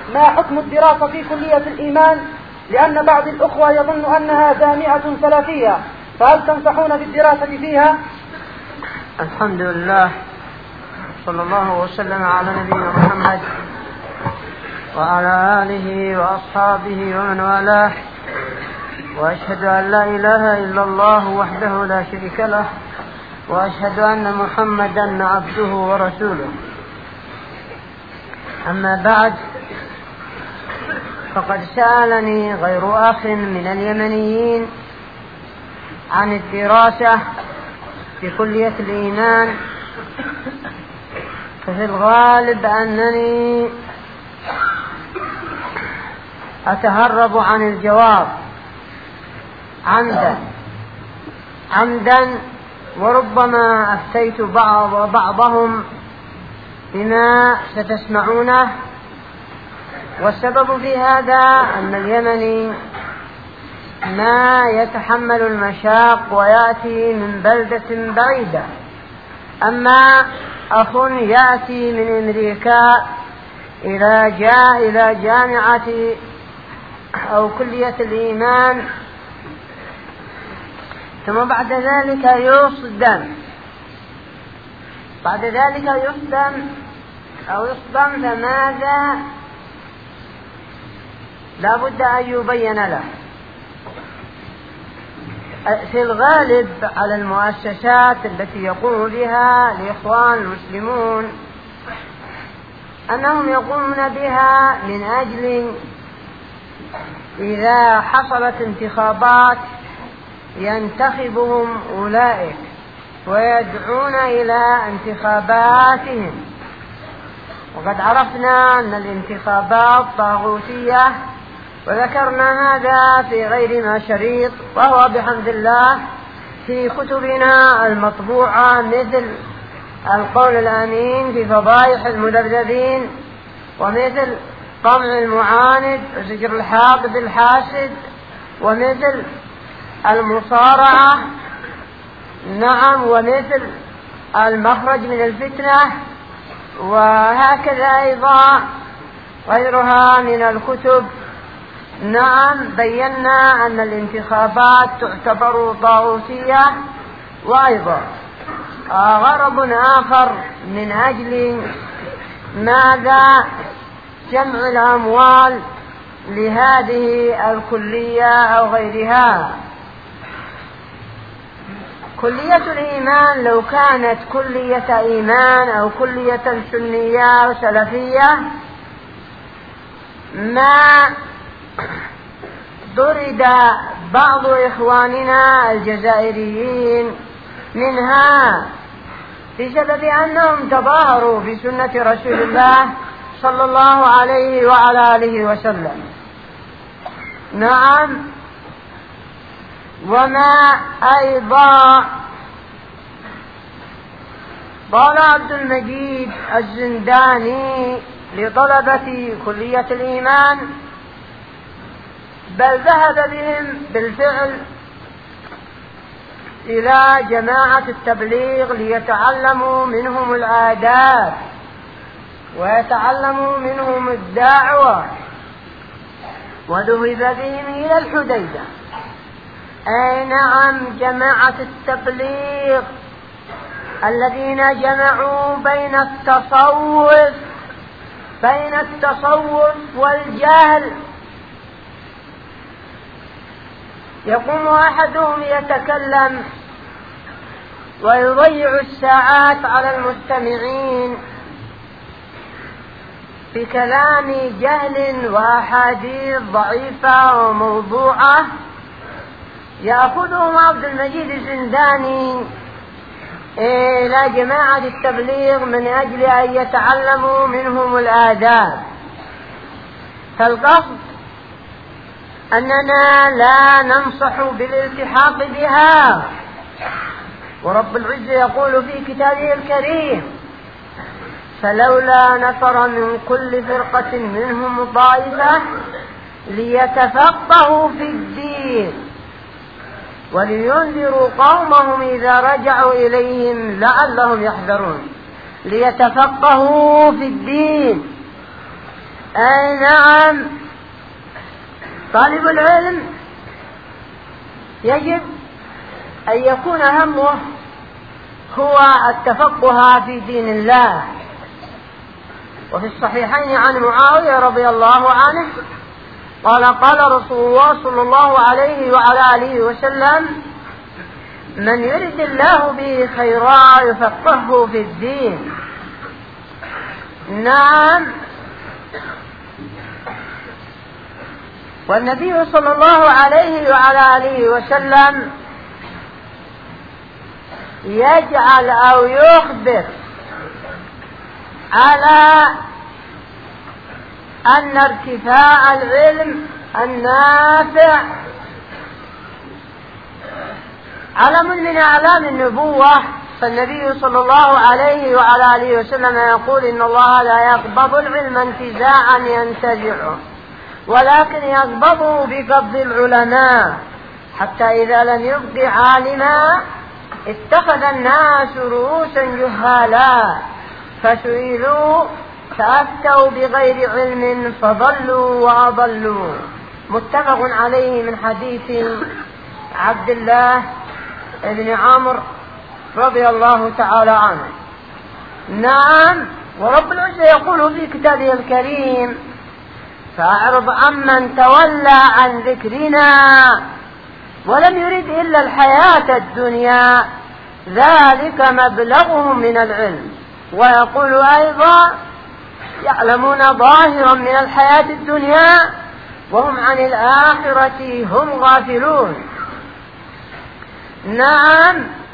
ما حكم الدراسة في كلية الإيمان؟ لأن بعض الأخوة يظن أنها جامعة سلفية، فهل تنصحون بالدراسة فيها؟ الحمد لله، صلى الله وسلم على نبينا محمد وعلى آله وأصحابه ومن والاه، وأشهد أن لا إله إلا الله وحده لا شريك له، وأشهد أن محمدا عبده ورسوله. أما بعد، فقد سألني غير أخ من اليمنيين عن الدراسة في كلية الإيمان، ففي الغالب أنني أتهرب عن الجواب عمدا، وربما أفتيت بعضهم بما ستسمعونه. والسبب في هذا أن اليمني ما يتحمل المشاق ويأتي من بلدة بعيدة، أما أخ يأتي من أمريكا إلى جامعة أو كلية الإيمان، ثم بعد ذلك يصدم فماذا؟ لا بد أن يبين له. في الغالب على المؤسسات التي يقوم بها الإخوان المسلمون أنهم يقومون بها من أجل إذا حصلت انتخابات ينتخبهم أولئك ويدعون إلى انتخاباتهم. وقد عرفنا أن الانتخابات طاغوتية، وذكرنا هذا في غير ما شريط، وهو بحمد الله في كتبنا المطبوعة، مثل القول الأمين في فضائح المذبذبين، ومثل طمع المعاند وزجر الحاقد الحاسد، ومثل المصارعة، نعم، ومثل المخرج من الفتنة، وهكذا أيضا غيرها من الكتب. نعم، بينا أن الانتخابات تعتبر طاغوتية. وأيضا غرض آخر من أجل ماذا؟ جمع الأموال لهذه الكلية أو غيرها. كلية الإيمان لو كانت كلية إيمان أو كلية سنية وسلفية ما ضرد بعض إخواننا الجزائريين منها بسبب أنهم تظاهروا بسنة رسول الله صلى الله عليه وعلى آله وسلم. نعم، وما أيضا قال عبد المجيد الزنداني لطلبة كلية الإيمان، بل ذهب بهم بالفعل إلى جماعة التبليغ ليتعلموا منهم الآداب ويتعلموا منهم الدعوة، وذهب بهم إلى الحديدة. أي نعم، جماعة التبليغ الذين جمعوا بين التصوف والجهل. يقوم أحدهم يتكلم ويضيع الساعات على المستمعين بكلام جهل وأحاديث ضعيفة وموضوعة، يأخذهم عبد المجيد الزنداني إلى جماعة التبليغ من أجل أن يتعلموا منهم الآداب. فالقصد أننا لا ننصح بالالتحاق بها، ورب العزة يقول في كتابه الكريم: فلولا نفر من كل فرقة منهم طائفة ليتفقهوا في الدين ولينذروا قومهم إذا رجعوا إليهم لعلهم يحذرون. ليتفقهوا في الدين، أي نعم، طالب العلم يجب أن يكون همه هو التفقه في دين الله. وفي الصحيحين عن معاوية رضي الله عنه قال قال رسول الله صلى الله عليه وعلى آله وسلم: من يرد الله به خيرا يفقهه في الدين. نعم، والنبي صلى الله عليه وعلى آله وسلم يجعل أو يخبر على أن ارتفاع العلم النافع علم من أعلام النبوة. فالنبي صلى الله عليه وعلى آله وسلم يقول: إن الله لا يقبض العلم انتزاعا ينتزعه، ولكن يقبضه بقبض العلماء، حتى إذا لم يبق عالما اتخذ الناس رؤوسا جهالا، فسئلوا فأفتوا بغير علم فضلوا وأضلوا. متفق عليه من حديث عبد الله بن عمرو رضي الله تعالى عنه. نعم، ورب العزة يقول في كتابه الكريم: فأعرض عمن تولى عن ذكرنا ولم يرد إلا الحياة الدنيا ذلك مبلغهم من العلم. ويقول أيضا: يعلمون ظاهرا من الحياة الدنيا وهم عن الآخرة هم غافلون. نعم،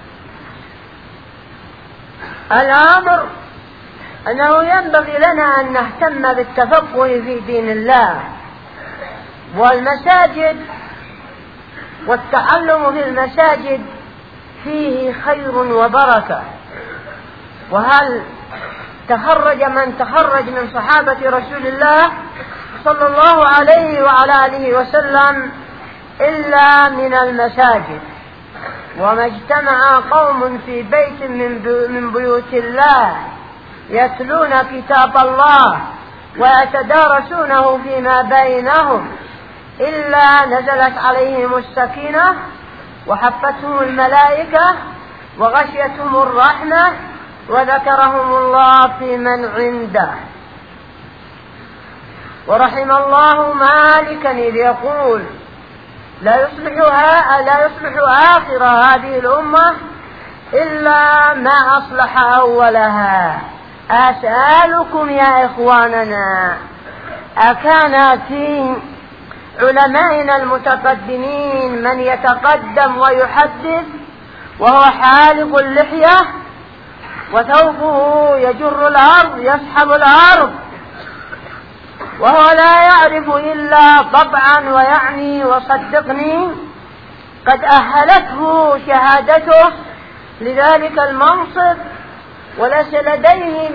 الأمر أنه ينبغي لنا أن نهتم بالتفقه في دين الله، والمساجد والتعلم في المساجد فيه خير وبركة. وهل تخرج من تخرج من صحابة رسول الله صلى الله عليه وعلى آله وسلم إلا من المساجد؟ وما اجتمع قوم في بيت من بيوت الله يتلون كتاب الله ويتدارسونه فيما بينهم إلا نزلت عليهم السكينة وحفتهم الملائكة وغشيتهم الرحمة وذكرهم الله في من عنده. ورحم الله مالكا إذ يقول: لا يصلح آخر هذه الأمة إلا ما أصلح أولها. أسألكم يا إخواننا: أكان في علمائنا المتقدمين من يتقدم ويحدث وهو حالق اللحية وثوبه يجر الأرض يسحب الأرض وهو لا يعرف إلا طبعا ويعني وصدقني قد أهلته شهادته لذلك المنصب، وليس لديه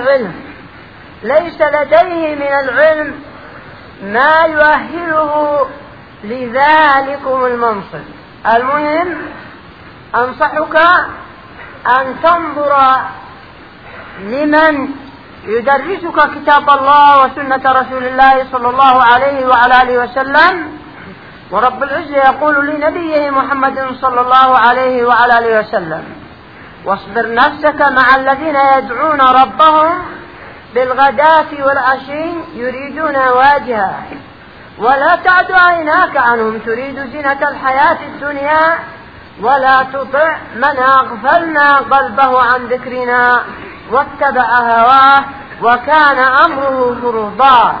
من العلم ما يؤهله لذلكم المنصب. المهم أنصحك أن تنظر لمن يدرسك كتاب الله وسنة رسول الله صلى الله عليه وعلى آله وسلم. ورب العزة يقول لنبيه محمد صلى الله عليه وعلى آله وسلم: واصبر نفسك مع الذين يدعون ربهم بالغداة والعشي يريدون وجهه ولا تعد عيناك عنهم تريد زينة الحياة الدنيا ولا تطع من أغفلنا قلبه عن ذكرنا واتبع هواه وكان أمره فرطا.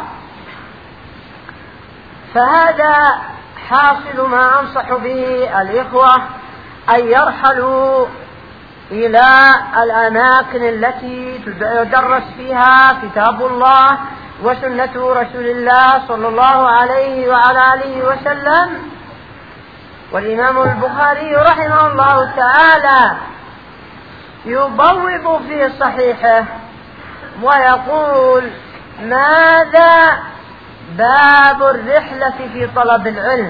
فهذا حاصل ما أنصح به الإخوة أن يرحلوا إلى الأماكن التي يدرس فيها كتاب الله وسنة رسول الله صلى الله عليه وعلى آله وسلم. والإمام البخاري رحمه الله تعالى يبوب في صحيحه ويقول: ماذا باب الرحلة في طلب العلم.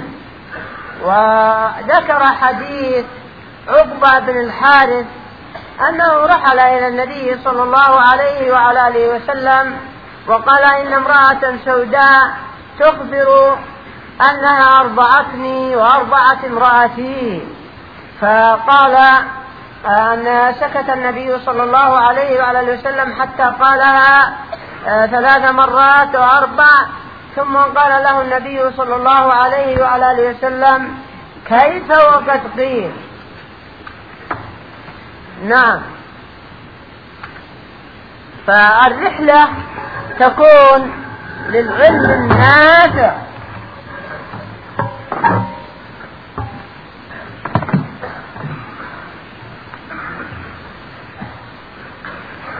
وذكر حديث عقبة بن الحارث أنه رحل إلى النبي صلى الله عليه وعلى آله وسلم وقال إن امرأة سوداء تخبر أنها أرضعتني وأرضعت امرأتي، فقال أن سكت النبي صلى الله عليه وعلى وسلم حتى قالها 3 مرات وأربع، ثم قال له النبي صلى الله عليه وعلى وسلم كيف وقد قيل. نعم، فالرحلة تكون للعلم النافع.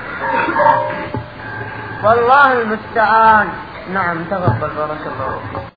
والله المستعان. نعم، تفضل بارك الله فيك.